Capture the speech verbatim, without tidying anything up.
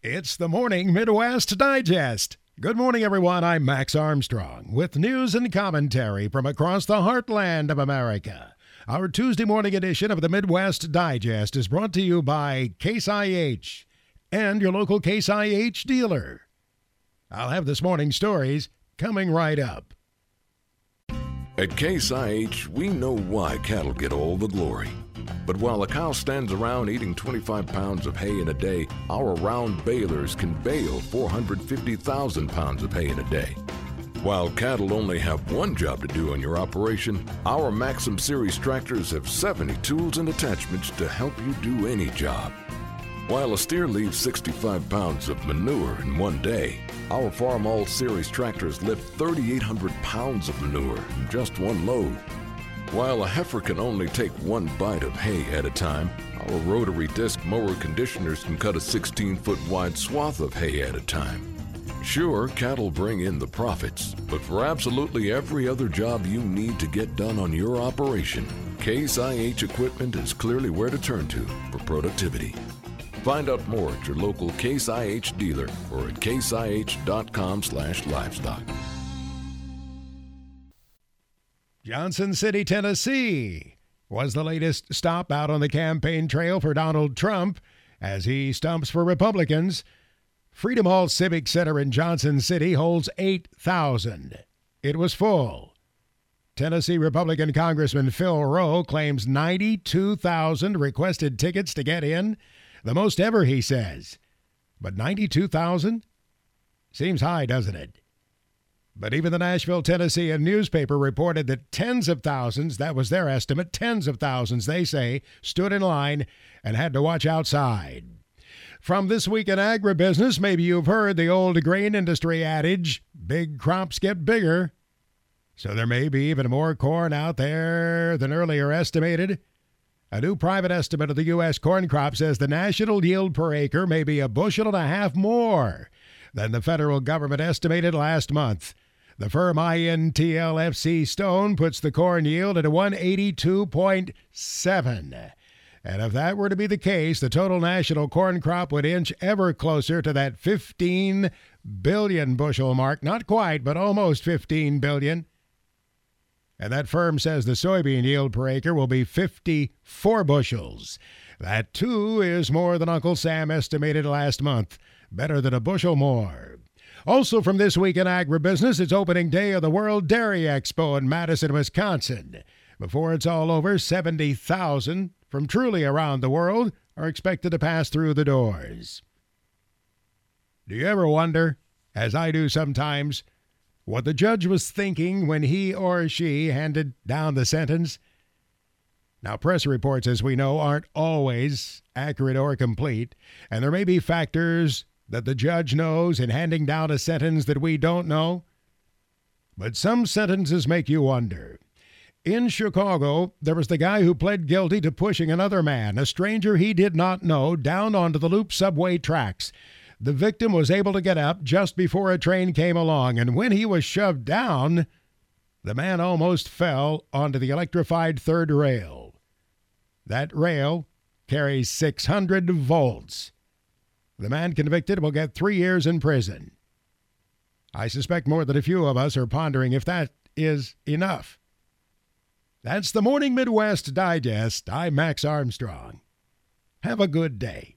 It's the Morning Midwest Digest. Good morning, everyone. I'm Max Armstrong with news and commentary from across the heartland of America. Our Tuesday morning edition of the Midwest Digest is brought to you by Case I H and your local Case I H dealer. I'll have this morning's stories coming right up. At Case I H, we know why cattle get all the glory. But while a cow stands around eating twenty-five pounds of hay in a day, our round balers can bale four hundred fifty thousand pounds of hay in a day. While cattle only have one job to do on your operation, our Maxim Series tractors have seventy tools and attachments to help you do any job. While a steer leaves sixty-five pounds of manure in one day, our Farm All Series tractors lift thirty-eight hundred pounds of manure in just one load. While a heifer can only take one bite of hay at a time, our rotary disc mower conditioners can cut a sixteen-foot wide swath of hay at a time. Sure, cattle bring in the profits, but for absolutely every other job you need to get done on your operation, Case I H equipment is clearly where to turn to for productivity. Find out more at your local Case I H dealer or at case I H dot com slash livestock. Johnson City, Tennessee was the latest stop out on the campaign trail for Donald Trump as he stumps for Republicans. Freedom Hall Civic Center in Johnson City holds eight thousand. It was full. Tennessee Republican Congressman Phil Rowe claims ninety-two thousand requested tickets to get in, the most ever, he says. But ninety-two thousand? Seems high, doesn't it? But even the Nashville, Tennessee newspaper reported that tens of thousands, that was their estimate, tens of thousands, they say, stood in line and had to watch outside. From This Week in Agribusiness, maybe you've heard the old grain industry adage, big crops get bigger. So there may be even more corn out there than earlier estimated. A new private estimate of the U S corn crop says the national yield per acre may be a bushel and a half more than the federal government estimated last month. The firm I N T L F C Stone puts the corn yield at one eighty-two point seven. And if that were to be the case, the total national corn crop would inch ever closer to that fifteen billion bushel mark. Not quite, but almost fifteen billion. And that firm says the soybean yield per acre will be fifty-four bushels. That, too, is more than Uncle Sam estimated last month. Better than a bushel more. Also from This Week in Agribusiness, it's opening day of the World Dairy Expo in Madison, Wisconsin. Before it's all over, seventy thousand from truly around the world are expected to pass through the doors. Do you ever wonder, as I do sometimes, what the judge was thinking when he or she handed down the sentence? Now, press reports, as we know, aren't always accurate or complete, and there may be factors that the judge knows in handing down a sentence that we don't know. But some sentences make you wonder. In Chicago, there was the guy who pled guilty to pushing another man, a stranger he did not know, down onto the Loop subway tracks. The victim was able to get up just before a train came along, and when he was shoved down, the man almost fell onto the electrified third rail. That rail carries six hundred volts. The man convicted will get three years in prison. I suspect more than a few of us are pondering if that is enough. That's the Morning Midwest Digest. I'm Max Armstrong. Have a good day.